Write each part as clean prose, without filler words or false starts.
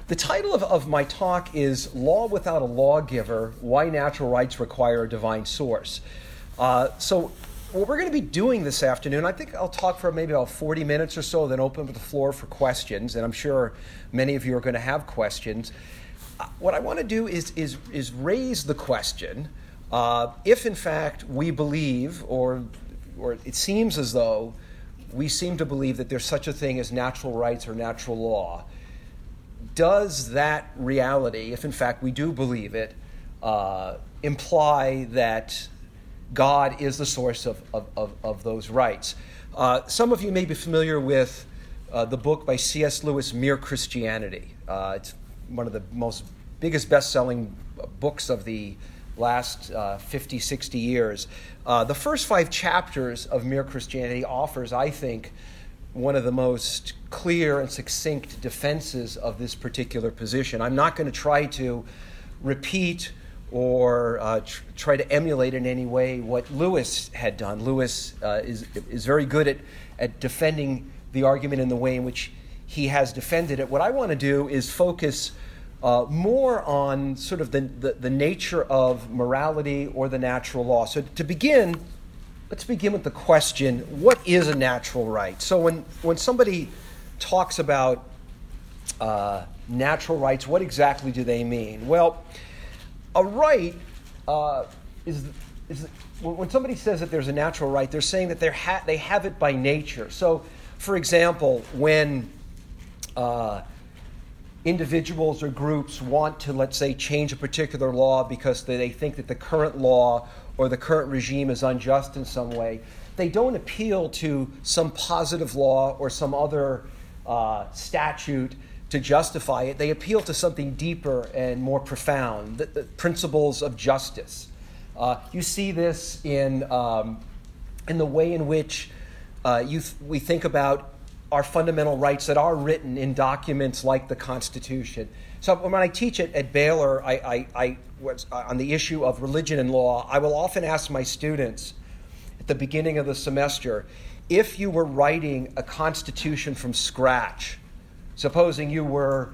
The title of my talk is Law Without a Lawgiver, Why Natural Rights Require a Divine Source. So what we're going to be doing this afternoon, I think I'll talk for maybe about 40 minutes or so, then open up the floor for questions, and I'm sure many of you are going to have questions. What I want to do is raise the question, if in fact we believe, or it seems as though we seem to believe that there's such a thing as natural rights or natural law, does that reality, if in fact we do believe it, imply that God is the source of those rights? Some of you may be familiar with the book by C.S. Lewis, Mere Christianity. It's one of the biggest best-selling books of the last 50, 60 years. The first 5 chapters of Mere Christianity offers, I think, one of the most clear and succinct defenses of this particular position. I'm not going to try to repeat or try to emulate in any way what Lewis had done. Lewis is very good at defending the argument in the way in which he has defended it. What I want to do is focus more on sort of the nature of morality or the natural law. So to begin, let's begin with the question, what is a natural right? So when somebody talks about natural rights, what exactly do they mean? Well, a right is when somebody says that there's a natural right, they're saying that they have it by nature. So, for example, when individuals or groups want to, let's say, change a particular law because they think that the current law or the current regime is unjust in some way, they don't appeal to some positive law or some other statute to justify it. They appeal to something deeper and more profound, the principles of justice. You see this in the way in which we think about our fundamental rights that are written in documents like the Constitution. So when I teach at Baylor, I was on the issue of religion and law, I will often ask my students at the beginning of the semester, if you were writing a constitution from scratch, supposing you were,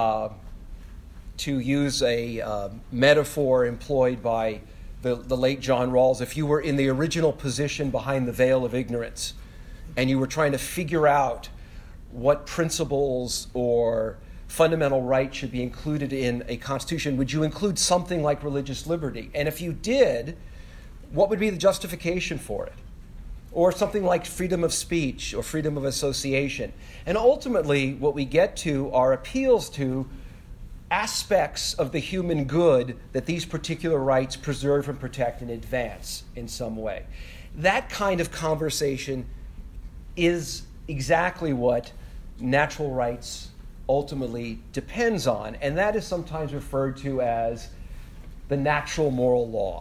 to use a metaphor employed by the late John Rawls, if you were in the original position behind the veil of ignorance, and you were trying to figure out what principles or fundamental rights should be included in a constitution, would you include something like religious liberty? And if you did, what would be the justification for it? Or something like freedom of speech or freedom of association. And ultimately, what we get to are appeals to aspects of the human good that these particular rights preserve and protect and advance in some way. That kind of conversation is exactly what natural rights ultimately depends on, and that is sometimes referred to as the natural moral law.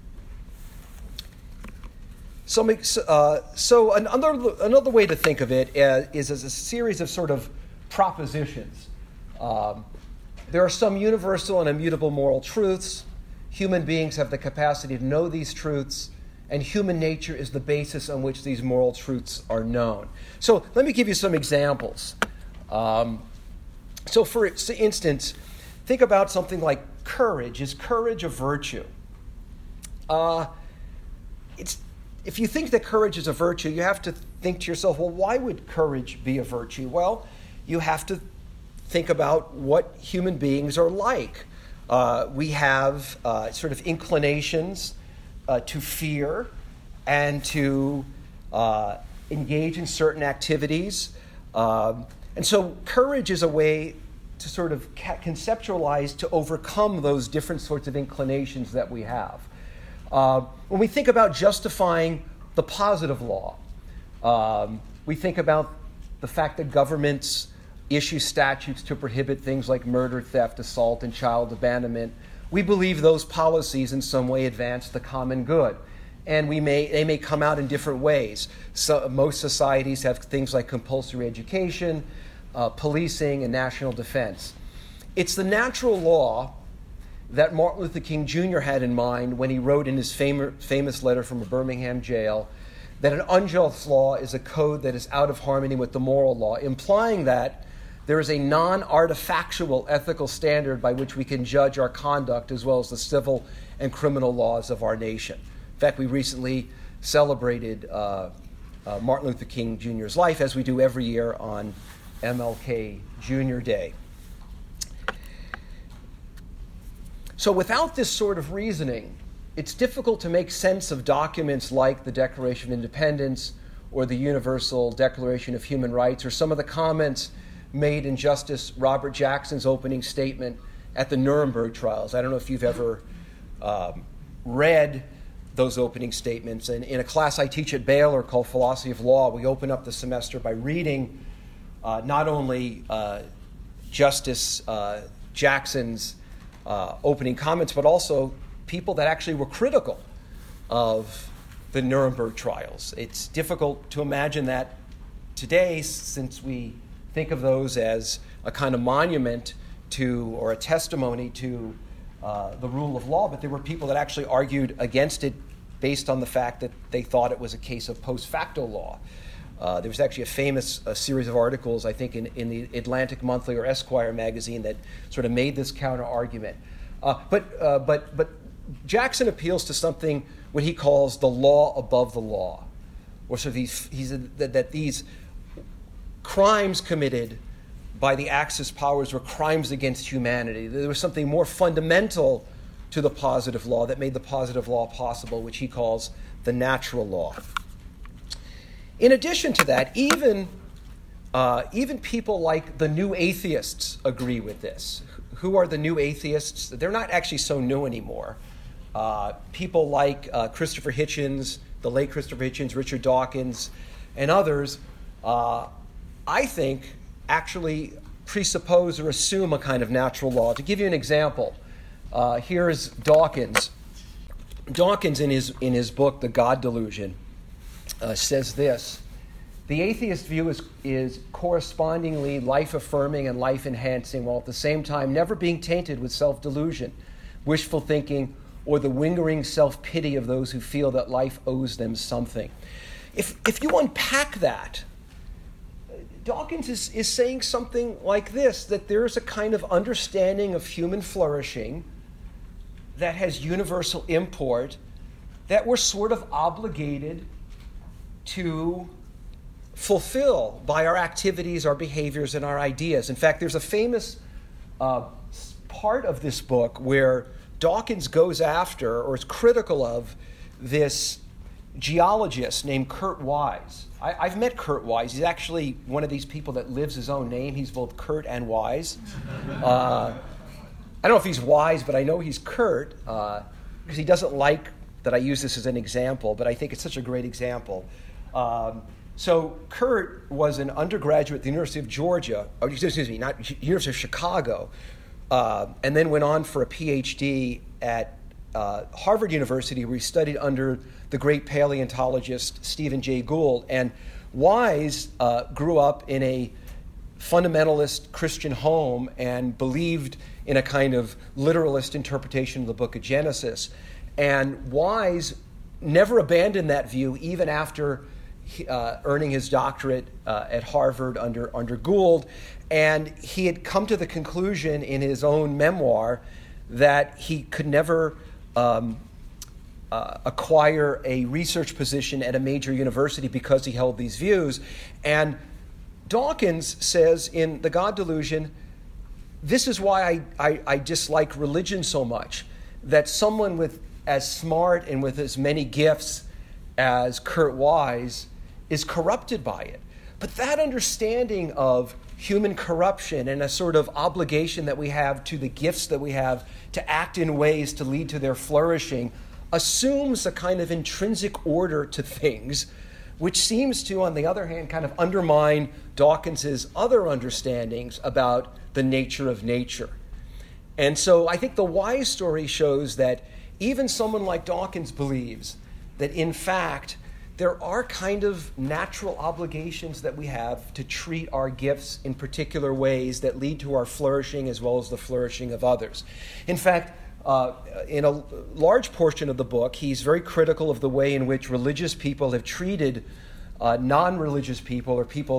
So another way to think of it is as a series of sort of propositions. There are some universal and immutable moral truths. Human beings have the capacity to know these truths, and human nature is the basis on which these moral truths are known. So let me give you some examples. So for instance, think about something like courage. Is courage a virtue? If you think that courage is a virtue, you have to think to yourself, well, why would courage be a virtue? Well, you have to think about what human beings are like. We have sort of inclinations to fear and to engage in certain activities. And so courage is a way to sort of conceptualize, to overcome those different sorts of inclinations that we have. When we think about justifying the positive law, we think about the fact that governments issue statutes to prohibit things like murder, theft, assault, and child abandonment. We believe those policies in some way advance the common good. And they may come out in different ways. So most societies have things like compulsory education, policing, and national defense. It's the natural law that Martin Luther King Jr. had in mind when he wrote in his famous letter from a Birmingham jail that an unjust law is a code that is out of harmony with the moral law, implying that there is a non-artifactual ethical standard by which we can judge our conduct as well as the civil and criminal laws of our nation. In fact, we recently celebrated Martin Luther King Jr.'s life, as we do every year on MLK Jr. Day. So without this sort of reasoning, it's difficult to make sense of documents like the Declaration of Independence or the Universal Declaration of Human Rights or some of the comments made in Justice Robert Jackson's opening statement at the Nuremberg trials. I don't know if you've ever read those opening statements. And in a class I teach at Baylor called Philosophy of Law, we open up the semester by reading not only Justice Jackson's opening comments, but also people that actually were critical of the Nuremberg trials. It's difficult to imagine that today, since we think of those as a kind of monument to, or a testimony to, the rule of law, but there were people that actually argued against it based on the fact that they thought it was a case of post facto law. There was actually a famous series of articles, I think, in the Atlantic Monthly or Esquire magazine that sort of made this counter argument. But Jackson appeals to something what he calls the law above the law, or sort of that these crimes committed by the Axis powers were crimes against humanity. There was something more fundamental to the positive law that made the positive law possible, which he calls the natural law. In addition to that, even people like the new atheists agree with this. Who are the new atheists? They're not actually so new anymore. People like Christopher Hitchens, the late Christopher Hitchens, Richard Dawkins, and others, I think, actually presuppose or assume a kind of natural law. To give you an example, here's Dawkins. Dawkins, in his book, The God Delusion, says this: the atheist view is correspondingly life-affirming and life-enhancing, while at the same time never being tainted with self-delusion, wishful thinking, or the lingering self-pity of those who feel that life owes them something. If you unpack that, Dawkins is saying something like this, that there's a kind of understanding of human flourishing that has universal import, that we're sort of obligated to fulfill by our activities, our behaviors, and our ideas. In fact, there's a famous part of this book where Dawkins goes after, or is critical of, this geologist named Kurt Wise. I've met Kurt Wise. He's actually one of these people that lives his own name. He's both Kurt and Wise. I don't know if he's wise, but I know he's Kurt, because he doesn't like that I use this as an example, but I think it's such a great example. So Kurt was an undergraduate at the University of Georgia, or excuse me, not University of Chicago, and then went on for a PhD at Harvard University, where he studied under the great paleontologist Stephen Jay Gould. And Wise grew up in a fundamentalist Christian home and believed in a kind of literalist interpretation of the book of Genesis. And Wise never abandoned that view, even after earning his doctorate at Harvard under Gould. And he had come to the conclusion in his own memoir that he could never acquire a research position at a major university because he held these views. And Dawkins says in The God Delusion, this is why I dislike religion so much, that someone with as smart and with as many gifts as Kurt Wise is corrupted by it. But that understanding of human corruption and a sort of obligation that we have to the gifts that we have to act in ways to lead to their flourishing assumes a kind of intrinsic order to things, which seems to, on the other hand, kind of undermine Dawkins's other understandings about the nature of nature. And so I think the Wise story shows that even someone like Dawkins believes that, in fact, there are kind of natural obligations that we have to treat our gifts in particular ways that lead to our flourishing as well as the flourishing of others. In fact, in a large portion of the book, he's very critical of the way in which religious people have treated non-religious people, or people that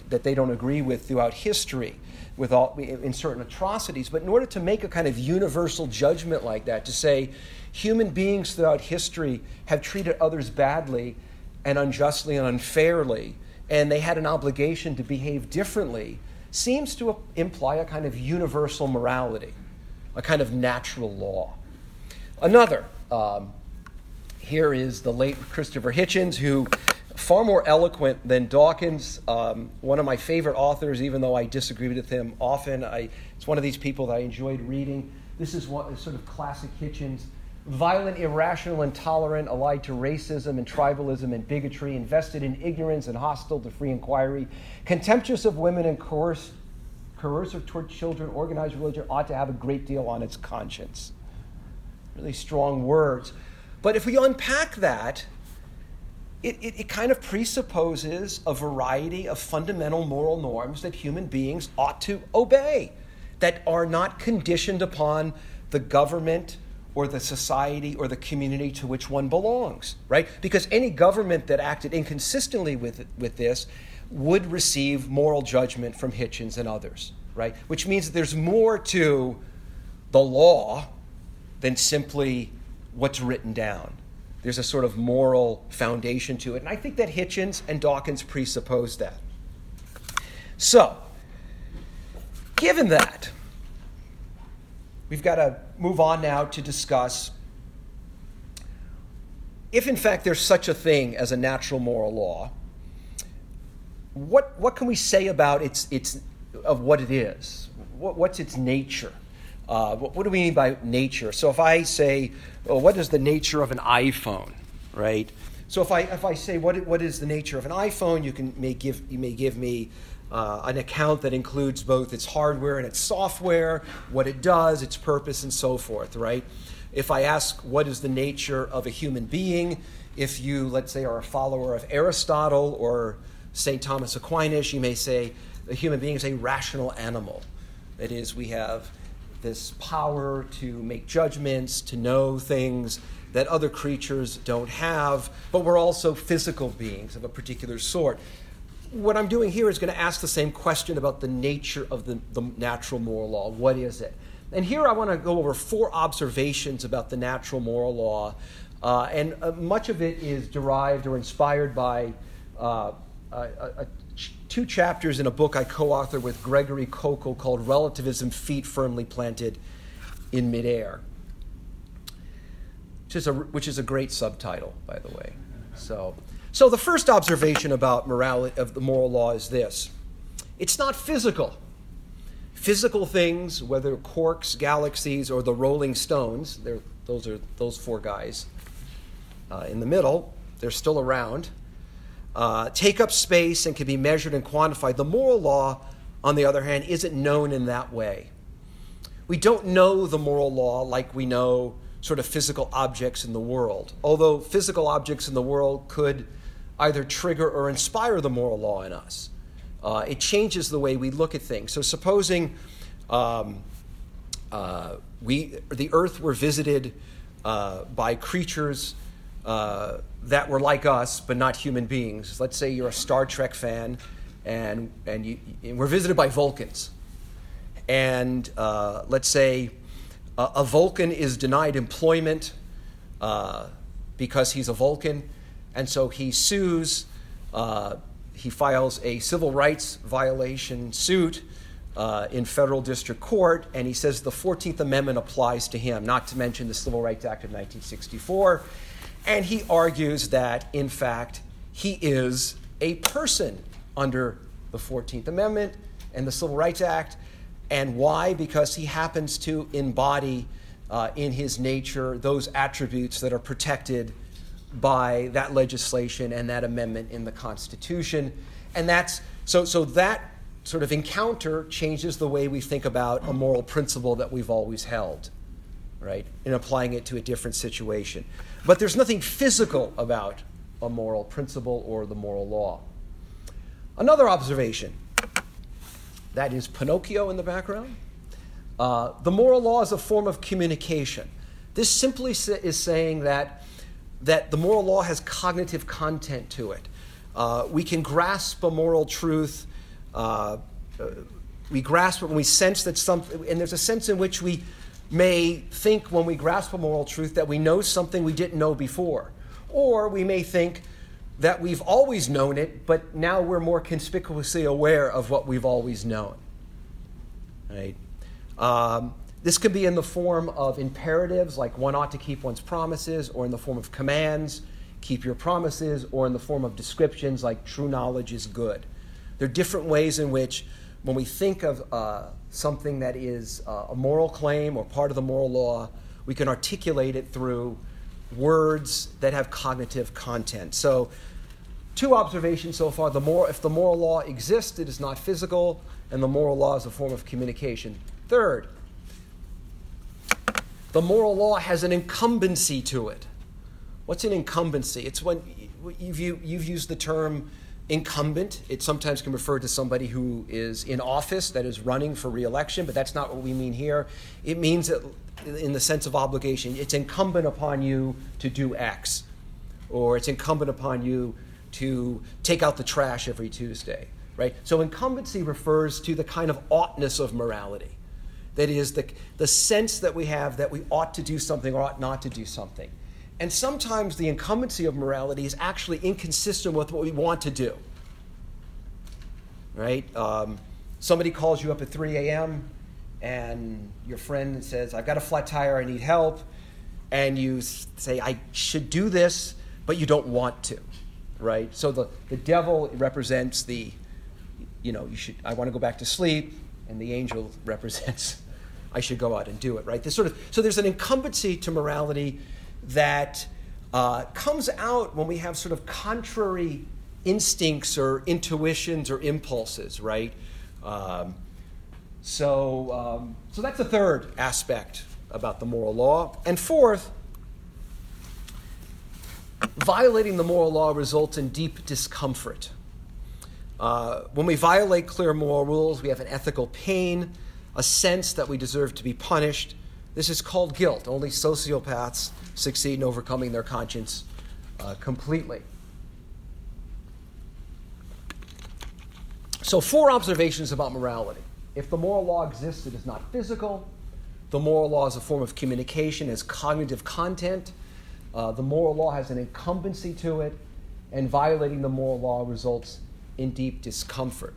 that they don't agree with throughout history in certain atrocities. But in order to make a kind of universal judgment like that, to say human beings throughout history have treated others badly and unjustly and unfairly, and they had an obligation to behave differently, seems to imply a kind of universal morality, a kind of natural law. Another, here is the late Christopher Hitchens, who far more eloquent than Dawkins, one of my favorite authors, even though I disagree with him often. It's one of these people that I enjoyed reading. This is sort of classic Hitchens. Violent, irrational, intolerant, allied to racism and tribalism and bigotry, invested in ignorance and hostile to free inquiry, contemptuous of women and coercive toward children, organized religion, ought to have a great deal on its conscience. Really strong words. But if we unpack that, it kind of presupposes a variety of fundamental moral norms that human beings ought to obey, that are not conditioned upon the government or the society or the community to which one belongs, right? Because any government that acted inconsistently with this would receive moral judgment from Hitchens and others, right? Which means that there's more to the law than simply what's written down. There's a sort of moral foundation to it. And I think that Hitchens and Dawkins presuppose that. So, given that, we've got to move on now to discuss if, in fact, there's such a thing as a natural moral law. What can we say about what it is? What's its nature? What do we mean by nature? So if I say, what is the nature of an iPhone, right? So if I say, what is the nature of an iPhone, you may give me an account that includes both its hardware and its software, what it does, its purpose, and so forth, right? If I ask what is the nature of a human being, if you, let's say, are a follower of Aristotle or St. Thomas Aquinas, you may say a human being is a rational animal. That is, we have this power to make judgments, to know things that other creatures don't have, but we're also physical beings of a particular sort. What I'm doing here is going to ask the same question about the nature of the natural moral law. What is it? And here I want to go over 4 observations about the natural moral law, and much of it is derived or inspired by 2 chapters in a book I co-authored with Gregory Kokel called Relativism: Feet Firmly Planted in Midair, which is a great subtitle, by the way. So the first observation about morality of the moral law is this: it's not physical. Physical things, whether quarks, galaxies, or the Rolling Stones, those 4 guys in the middle, they're still around, take up space and can be measured and quantified. The moral law, on the other hand, isn't known in that way. We don't know the moral law like we know sort of physical objects in the world, although physical objects in the world could either trigger or inspire the moral law in us. It changes the way we look at things. So supposing the Earth were visited by creatures that were like us, but not human beings. Let's say you're a Star Trek fan, and we're visited by Vulcans. And let's say a Vulcan is denied employment because he's a Vulcan, and so he sues. He files a civil rights violation suit in federal district court, and he says the 14th Amendment applies to him, not to mention the Civil Rights Act of 1964. And he argues that, in fact, he is a person under the 14th Amendment and the Civil Rights Act. And why? Because he happens to embody in his nature those attributes that are protected by that legislation and that amendment in the Constitution. And that's so that sort of encounter changes the way we think about a moral principle that we've always held, right, in applying it to a different situation. But there's nothing physical about a moral principle or the moral law. Another observation, that is Pinocchio in the background. The moral law is a form of communication. This simply is saying that the moral law has cognitive content to it. We can grasp a moral truth We grasp it when we sense that something, and there's a sense in which we may think when we grasp a moral truth that we know something we didn't know before. Or we may think that we've always known it, but now we're more conspicuously aware of what we've always known. Right? This can be in the form of imperatives, like one ought to keep one's promises, or in the form of commands, keep your promises, or in the form of descriptions like true knowledge is good. There are different ways in which, when we think of something that is a moral claim or part of the moral law, we can articulate it through words that have cognitive content. So, two observations so far. If the moral law exists, it is not physical, and the moral law is a form of communication. Third, the moral law has an incumbency to it. What's an incumbency? It's when you've used the term incumbent. It sometimes can refer to somebody who is in office, that is running for re-election, but that's not what we mean here. It means that in the sense of obligation, it's incumbent upon you to do X, or it's incumbent upon you to take out the trash every Tuesday, right? So incumbency refers to the kind of oughtness of morality. That is the sense that we have that we ought to do something or ought not to do something. And sometimes the incumbency of morality is actually inconsistent with what we want to do. Right? Somebody calls you up at 3 a.m. and your friend says, I've got a flat tire, I need help. And you say, I should do this, but you don't want to. Right? So the devil represents I want to go back to sleep, and the angel represents, I should go out and do it. Right? So there's an incumbency to morality that comes out when we have sort of contrary instincts or intuitions or impulses, right? So that's the third aspect about the moral law. And fourth, violating the moral law results in deep discomfort. When we violate clear moral rules, we have an ethical pain, a sense that we deserve to be punished. This is called guilt. Only sociopaths succeed in overcoming their conscience completely. So 4 observations about morality. If the moral law exists, it is not physical. The moral law is a form of communication, has cognitive content. The moral law has an incumbency to it, and violating the moral law results in deep discomfort.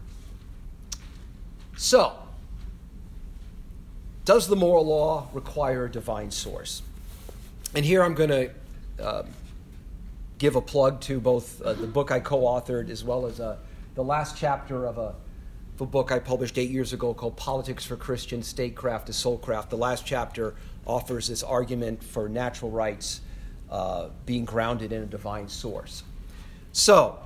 So, does the moral law require a divine source? And here I'm going to give a plug to both the book I co-authored as well as the last chapter of a book I published 8 years ago called Politics for Christians, Statecraft to Soulcraft. The last chapter offers this argument for natural rights being grounded in a divine source. So,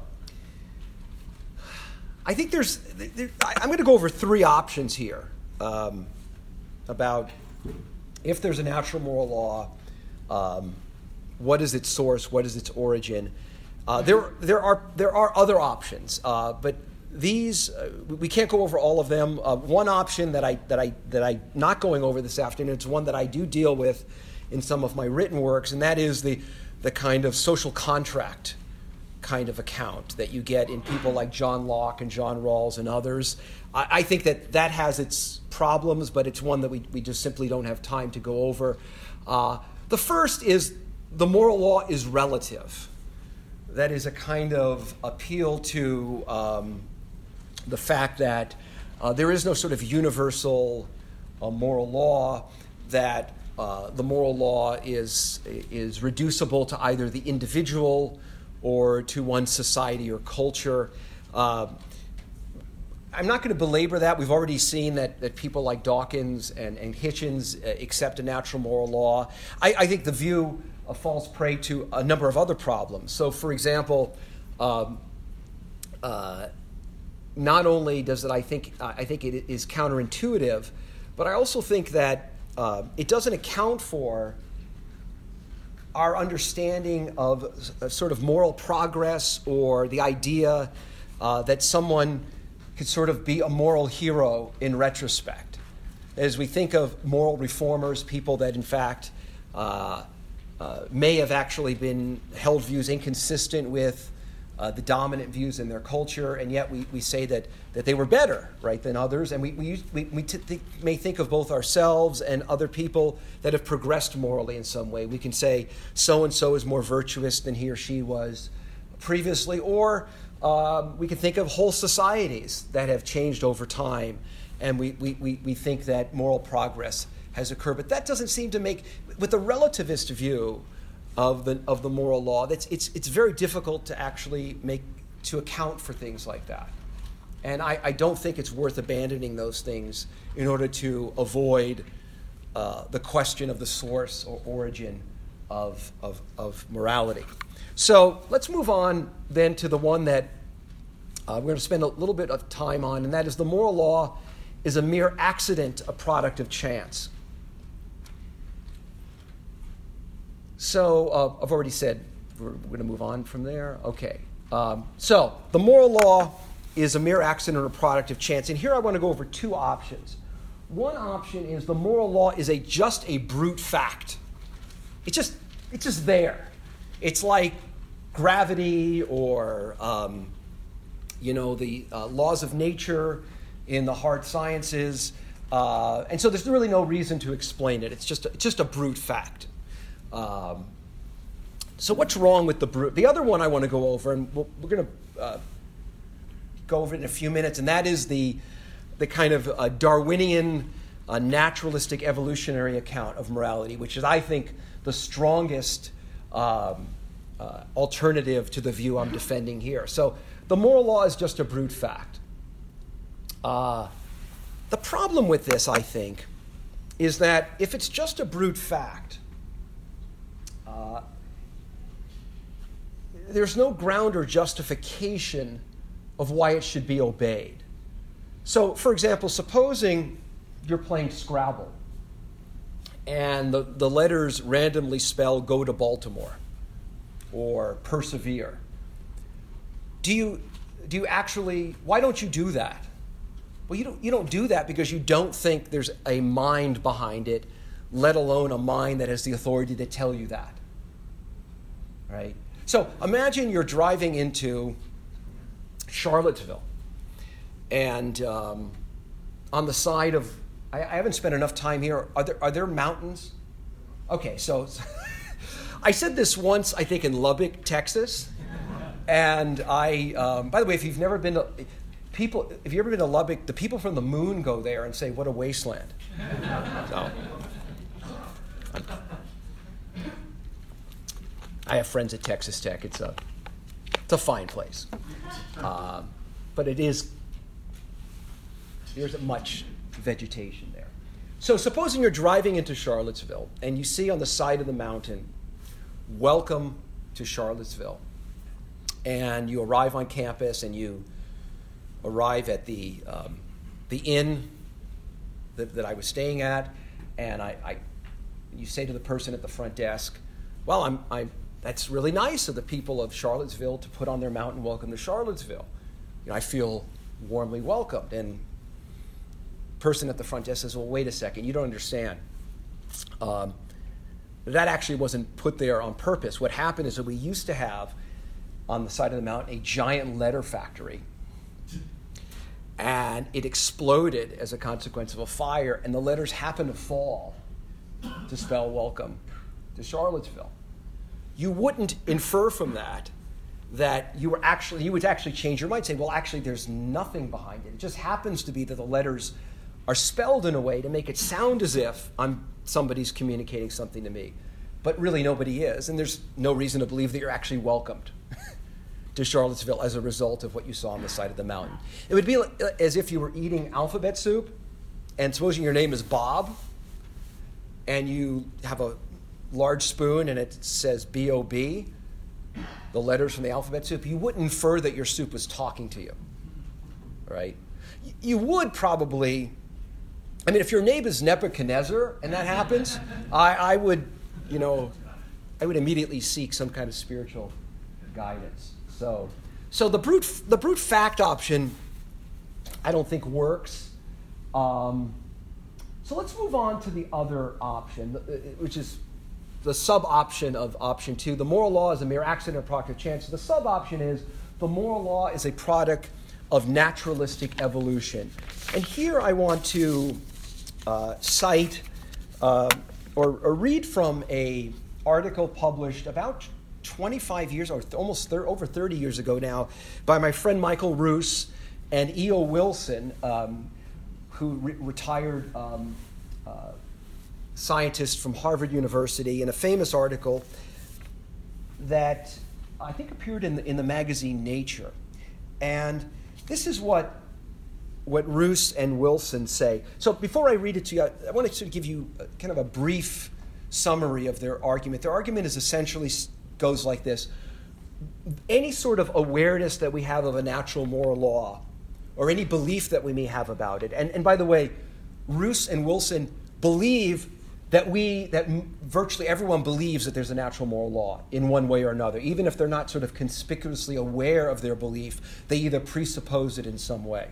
I think I'm going to go over 3 options here about if there's a natural moral law, what is its source, what is its origin. There are other options, but these we can't go over all of them. One option that I'm not going over this afternoon, it's one that I do deal with in some of my written works, and that is the kind of social contract kind of account that you get in people like John Locke and John Rawls and others. I think that has its problems, but it's one that we just simply don't have time to go over. The first is the moral law is relative. That is a kind of appeal to the fact that there is no sort of universal moral law, that the moral law is reducible to either the individual or to one society or culture. I'm not going to belabor that. We've already seen that people like Dawkins and Hitchens accept a natural moral law. I think the view falls prey to a number of other problems. So, for example, not only does it, I think it is counterintuitive, but I also think that it doesn't account for our understanding of sort of moral progress or the idea that someone could sort of be a moral hero in retrospect. As we think of moral reformers, people that in fact may have actually been held views inconsistent with the dominant views in their culture, and yet we say that they were better, right, than others. And we may think of both ourselves and other people that have progressed morally in some way. We can say so-and-so is more virtuous than he or she was previously, or we can think of whole societies that have changed over time, and we think that moral progress has occurred. But that doesn't seem to make, with the relativist view of the moral law, it's very difficult to actually account for things like that. And I don't think it's worth abandoning those things in order to avoid the question of the source or origin of morality. So let's move on then to the one that we're going to spend a little bit of time on, and that is the moral law is a mere accident, a product of chance. So I've already said we're going to move on from there. Okay. So the moral law is a mere accident or a product of chance. And here I want to go over two options. One option is the moral law is just a brute fact. It's just there. It's like gravity or the laws of nature in the hard sciences. And so there's really no reason to explain it. It's just a brute fact. So what's wrong with the brute? The other one I want to go over, and we're going to go over it in a few minutes, and that is the kind of Darwinian naturalistic evolutionary account of morality, which is, I think, the strongest alternative to the view I'm defending here. So the moral law is just a brute fact. The problem with this, I think, is that if it's just a brute fact, there's no ground or justification of why it should be obeyed. So, for example, supposing you're playing Scrabble and the letters randomly spell "go to Baltimore" or "persevere." Do you actually? Why don't you do that? Well, you don't do that because you don't think there's a mind behind it, let alone a mind that has the authority to tell you that. Right? So imagine you're driving into Charlottesville, and on the side of, I haven't spent enough time here. Are there mountains? Okay, so I said this once, I think, in Lubbock, Texas, and by the way, if you've ever been to Lubbock, the people from the moon go there and say, "What a wasteland." So, I have friends at Texas Tech. It's a fine place, but there's much vegetation there. So supposing you're driving into Charlottesville and you see on the side of the mountain, "Welcome to Charlottesville," and you arrive on campus and you arrive at the inn that I was staying at, and you say to the person at the front desk, "Well, that's really nice of the people of Charlottesville to put on their mountain, 'Welcome to Charlottesville.' I feel warmly welcomed." And the person at the front desk says, "Well, wait a second, you don't understand. That actually wasn't put there on purpose. What happened is that we used to have on the side of the mountain a giant letter factory, and it exploded as a consequence of a fire, and the letters happened to fall to spell 'Welcome to Charlottesville.'" You wouldn't infer from that you would actually change your mind, say, "Well, actually, there's nothing behind it. It just happens to be that the letters are spelled in a way to make it sound as if somebody's communicating something to me, but really nobody is, and there's no reason to believe that you're actually welcomed to Charlottesville as a result of what you saw on the side of the mountain." It would be as if you were eating alphabet soup, and supposing your name is Bob, and you have a large spoon and it says B-O-B, the letters from the alphabet soup, you wouldn't infer that your soup was talking to you, right? You would probably, if your name is Nebuchadnezzar and that happens, I would immediately seek some kind of spiritual guidance. So the brute fact option, I don't think works. So let's move on to the other option, which is the sub-option of option 2. The moral law is a mere accident or product of chance. The sub-option is the moral law is a product of naturalistic evolution. And here I want to cite or read from an article published about 25 years, or almost over 30 years ago now, by my friend Michael Ruse and E.O. Wilson, who retired scientist from Harvard University, in a famous article that I think appeared in the magazine Nature. And this is what Ruse and Wilson say. So before I read it to you, I wanted to give you kind of a brief summary of their argument. Their argument is essentially goes like this. Any sort of awareness that we have of a natural moral law, or any belief that we may have about it, and by the way, Ruse and Wilson believe that virtually everyone believes that there's a natural moral law in one way or another. Even if they're not sort of conspicuously aware of their belief, they either presuppose it in some way.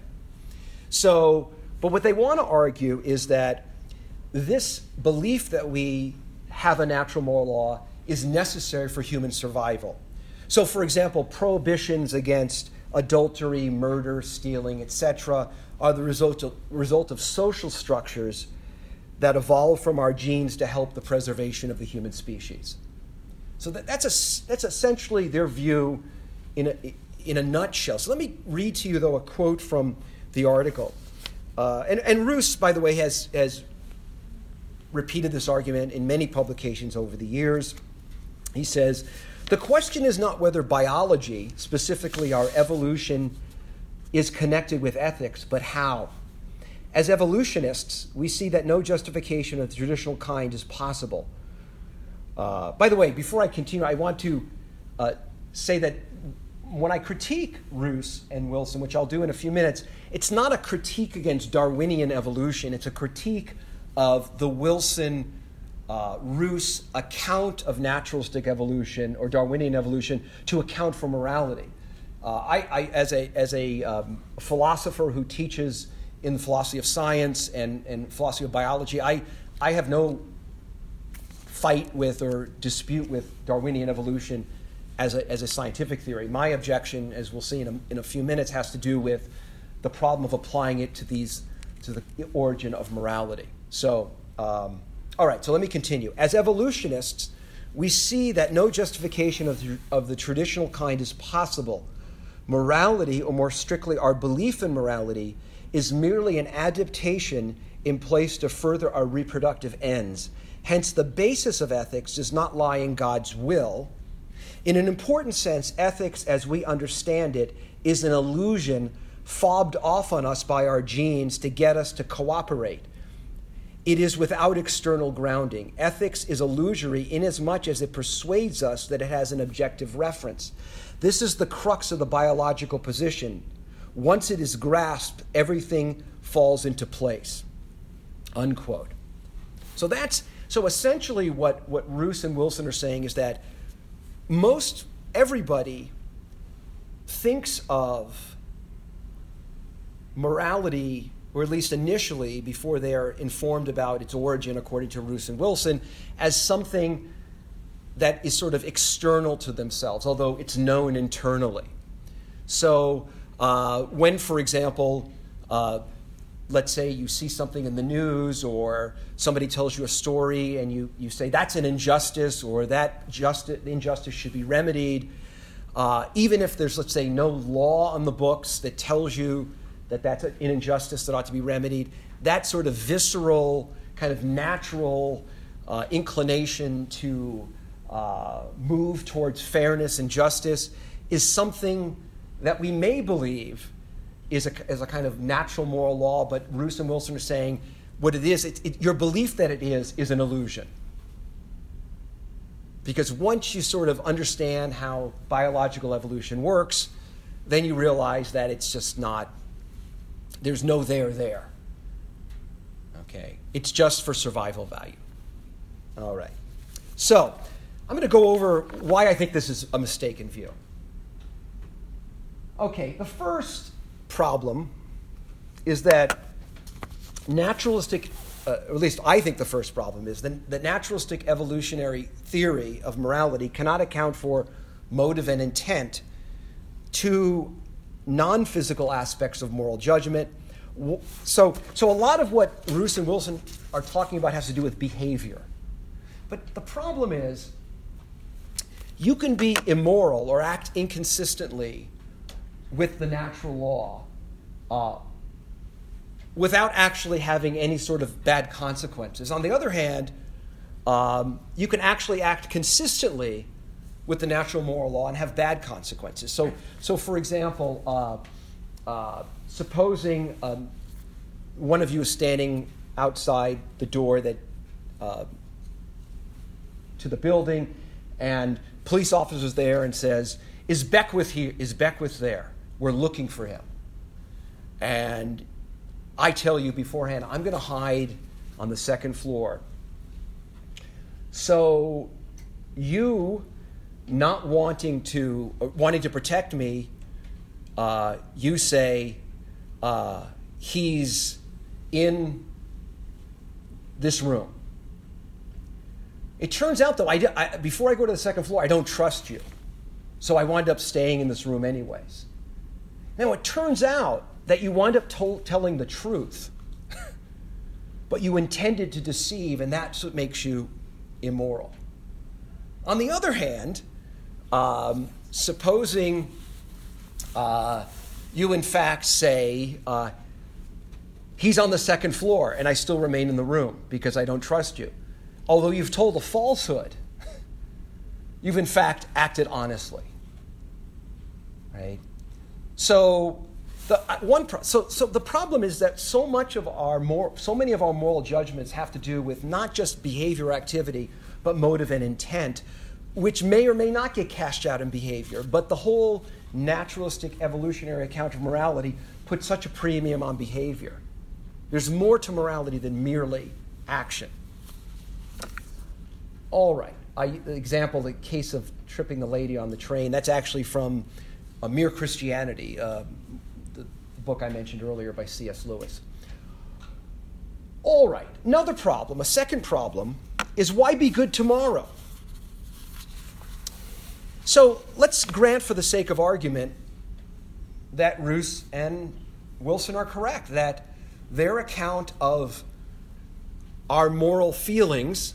So, but what they want to argue is that this belief that we have a natural moral law is necessary for human survival. So, for example, prohibitions against adultery, murder, stealing, etc., are the result of social structures that evolved from our genes to help the preservation of the human species. So that's essentially their view in a nutshell. So let me read to you, though, a quote from the article. And Ruse, by the way, has repeated this argument in many publications over the years. He says, "The question is not whether biology, specifically our evolution, is connected with ethics, but how. As evolutionists, we see that no justification of the traditional kind is possible." By the way, before I continue, I want to say that when I critique Ruse and Wilson, which I'll do in a few minutes, it's not a critique against Darwinian evolution. It's a critique of the Wilson Ruse account of naturalistic evolution or Darwinian evolution to account for morality. I as a philosopher who teaches in the philosophy of science and philosophy of biology, I have no fight with or dispute with Darwinian evolution as a scientific theory. My objection, as we'll see in a few minutes, has to do with the problem of applying it to the origin of morality. So, all right, so let me continue. As evolutionists, we see that no justification of the traditional kind is possible. Morality, or more strictly our belief in morality, is merely an adaptation in place to further our reproductive ends. Hence, the basis of ethics does not lie in God's will. In an important sense, ethics, as we understand it, is an illusion fobbed off on us by our genes to get us to cooperate. It is without external grounding. Ethics is illusory inasmuch as it persuades us that it has an objective reference. This is the crux of the biological position. Once it is grasped, everything falls into place. Unquote. So essentially what Ruse and Wilson are saying is that everybody thinks of morality, or at least initially, before they are informed about its origin, according to Ruse and Wilson, as something that is sort of external to themselves, although it's known internally. So when, for example, let's say you see something in the news or somebody tells you a story and you say that's an injustice or that injustice should be remedied, even if there's, let's say, no law on the books that tells you that that's an injustice that ought to be remedied, that sort of visceral, kind of natural inclination to move towards fairness and justice is something that we may believe is a kind of natural moral law, but Ruse and Wilson are saying what it is, your belief that it is an illusion. Because once you sort of understand how biological evolution works, then you realize that it's just not, there's no there. Okay, it's just for survival value. All right. So, I'm going to go over why I think this is a mistaken view. Okay, the first problem is that naturalistic, or at least I think the first problem is that naturalistic evolutionary theory of morality cannot account for motive and intent to non-physical aspects of moral judgment. So a lot of what Roos and Wilson are talking about has to do with behavior. But the problem is, you can be immoral or act inconsistently with the natural law without actually having any sort of bad consequences. On the other hand, you can actually act consistently with the natural moral law and have bad consequences. So for example, supposing one of you is standing outside the door that to the building, and police officer's there and says, "Is Beckwith here? Is Beckwith there? We're looking for him." And I tell you beforehand, I'm going to hide on the second floor. So you, not wanting to protect me, you say, he's in this room. It turns out, though, before I go to the second floor, I don't trust you. So I wind up staying in this room anyways. Now, it turns out that you wind up telling the truth, but you intended to deceive, and that's what makes you immoral. On the other hand, supposing you in fact say, he's on the second floor, and I still remain in the room because I don't trust you. Although you've told a falsehood, you've in fact acted honestly. Right? So the problem is that so many of our moral judgments have to do with not just behavior activity, but motive and intent, which may or may not get cashed out in behavior. But the whole naturalistic evolutionary account of morality puts such a premium on behavior. There's more to morality than merely action. All right. The case of tripping the lady on the train, that's actually from Mere Christianity, the book I mentioned earlier by C.S. Lewis. All right. Another problem, a second problem, is why be good tomorrow? So let's grant for the sake of argument that Roos and Wilson are correct, that their account of our moral feelings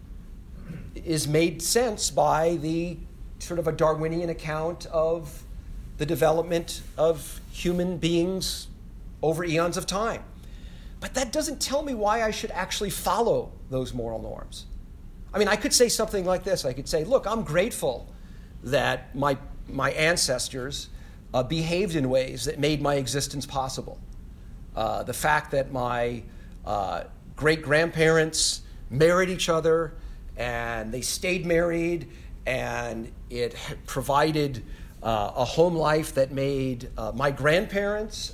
is made sense by the sort of a Darwinian account of the development of human beings over eons of time. But that doesn't tell me why I should actually follow those moral norms. I mean, I could say something like this. I could say, look, I'm grateful that my ancestors behaved in ways that made my existence possible. The fact that my great-grandparents married each other, and they stayed married, and it provided a home life that made my grandparents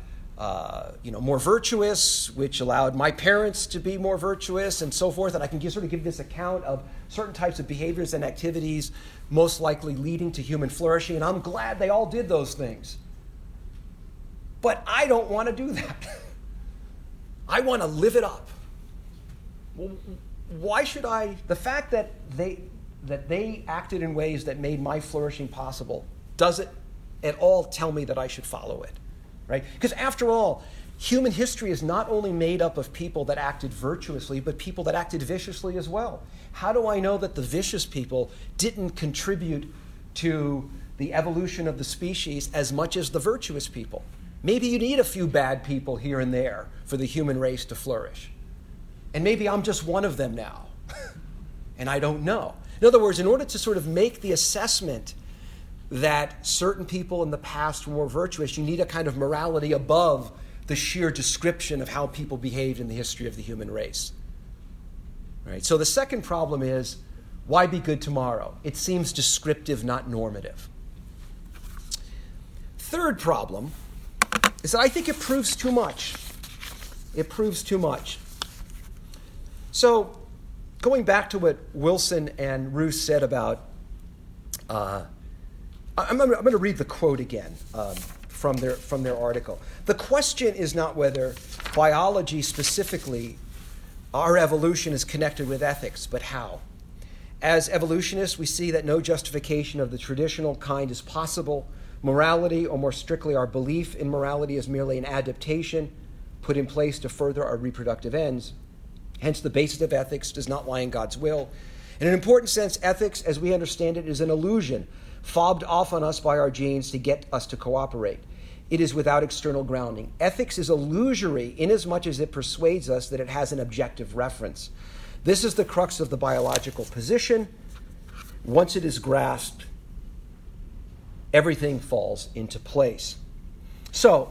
more virtuous, which allowed my parents to be more virtuous, and so forth. And I can sort of give this account of certain types of behaviors and activities most likely leading to human flourishing, and I'm glad they all did those things. But I don't want to do that. I want to live it up. Well, why should I? The fact that they acted in ways that made my flourishing possible, does it at all tell me that I should follow it? Right? Because after all, human history is not only made up of people that acted virtuously, but people that acted viciously as well. How do I know that the vicious people didn't contribute to the evolution of the species as much as the virtuous people? Maybe you need a few bad people here and there for the human race to flourish. And maybe I'm just one of them now. And I don't know. In other words, in order to sort of make the assessment that certain people in the past were more virtuous, you need a kind of morality above the sheer description of how people behaved in the history of the human race. Right? So the second problem is, why be good tomorrow? It seems descriptive, not normative. Third problem is that I think it proves too much. It proves too much. So, going back to what Wilson and Roos said about, I'm going to read the quote again from their article. The question is not whether biology specifically, our evolution, is connected with ethics, but how. As evolutionists, we see that no justification of the traditional kind is possible Morality, or more strictly our belief in morality, is merely an adaptation put in place to further our reproductive ends. Hence, the basis of ethics does not lie in God's will. In an important sense, ethics, as we understand it, is an illusion fobbed off on us by our genes to get us to cooperate. It is without external grounding. Ethics is illusory inasmuch as it persuades us that it has an objective reference. This is the crux of the biological position. Once it is grasped, everything falls into place. So,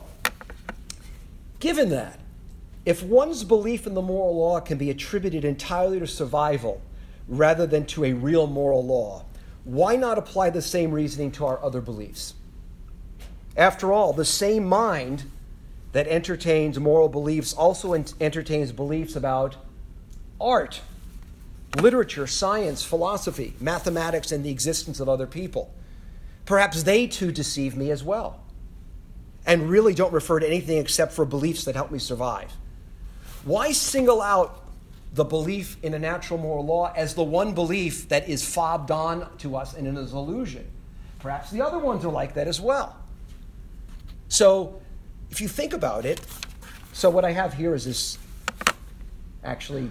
given that, if one's belief in the moral law can be attributed entirely to survival rather than to a real moral law, why not apply the same reasoning to our other beliefs? After all, the same mind that entertains moral beliefs also entertains beliefs about art, literature, science, philosophy, mathematics, and the existence of other people. Perhaps they too deceive me as well, and really don't refer to anything except for beliefs that help me survive. Why single out the belief in a natural moral law as the one belief that is fobbed on to us and is an illusion? Perhaps the other ones are like that as well. So, if you think about it, so what I have here is this actually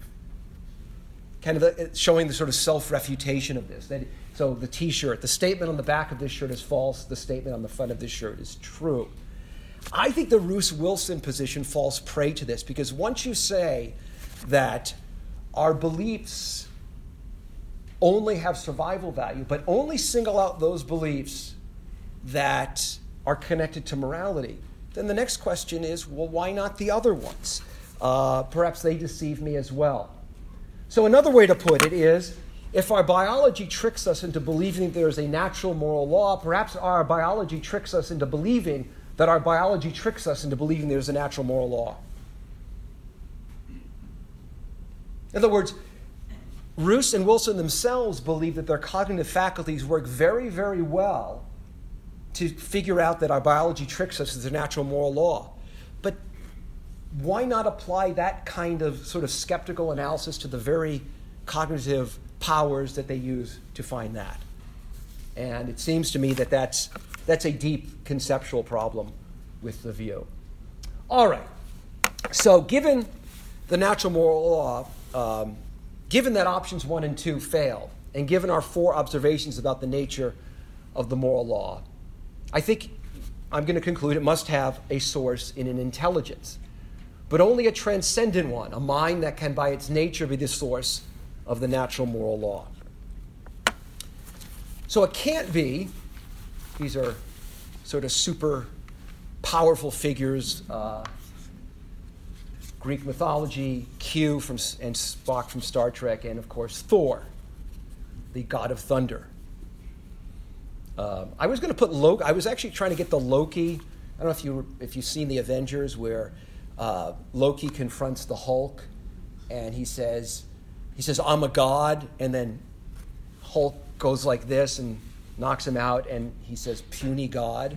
kind of showing the sort of self-refutation of this. So the T-shirt, the statement on the back of this shirt is false. The statement on the front of this shirt is true. I think the Roos-Wilson position falls prey to this, because once you say that our beliefs only have survival value, but only single out those beliefs that are connected to morality, then the next question is, well, why not the other ones? Perhaps they deceive me as well. So another way to put it is, if our biology tricks us into believing there is a natural moral law, perhaps our biology tricks us into believing that our biology tricks us into believing there's a natural moral law. In other words, Roos and Wilson themselves believe that their cognitive faculties work very, very well to figure out that our biology tricks us as a natural moral law. But why not apply that kind of sort of skeptical analysis to the very cognitive powers that they use to find that? And it seems to me that that's a deep conceptual problem with the view. All right. So given the natural moral law, given that options 1 and 2 fail, and given our 4 observations about the nature of the moral law, I think I'm going to conclude it must have a source in an intelligence, but only a transcendent one, a mind that can by its nature be the source of the natural moral law. So it can't be, these are sort of super powerful figures, Greek mythology, Q and Spock from Star Trek, and of course Thor, the god of thunder. I was going to put Loki. I was actually trying to get the Loki. I don't know if you've seen the Avengers, where Loki confronts the Hulk, and he says, "I'm a god," and then Hulk goes like this and knocks him out, and he says, "Puny god."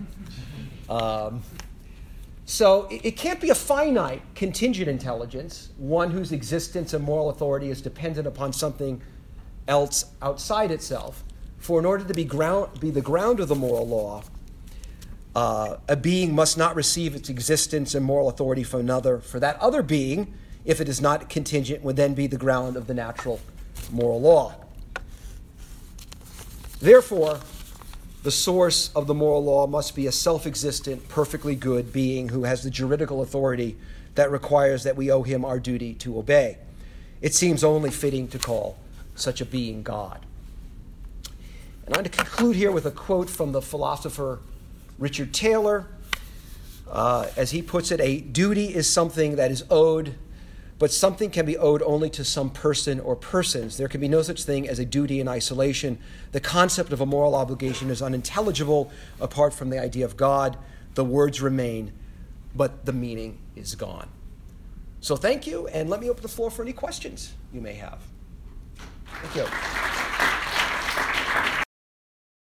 So it can't be a finite, contingent intelligence, one whose existence and moral authority is dependent upon something else outside itself. For in order to be the ground of the moral law, a being must not receive its existence and moral authority from another. For that other being, if it is not contingent, would then be the ground of the natural moral law. Therefore, the source of the moral law must be a self-existent, perfectly good being who has the juridical authority that requires that we owe him our duty to obey. It seems only fitting to call such a being God. And I'm going to conclude here with a quote from the philosopher Richard Taylor. As he puts it, a duty is something that is owed, but something can be owed only to some person or persons. There can be no such thing as a duty in isolation. The concept of a moral obligation is unintelligible apart from the idea of God. The words remain, but the meaning is gone. So thank you, and let me open the floor for any questions you may have. Thank you.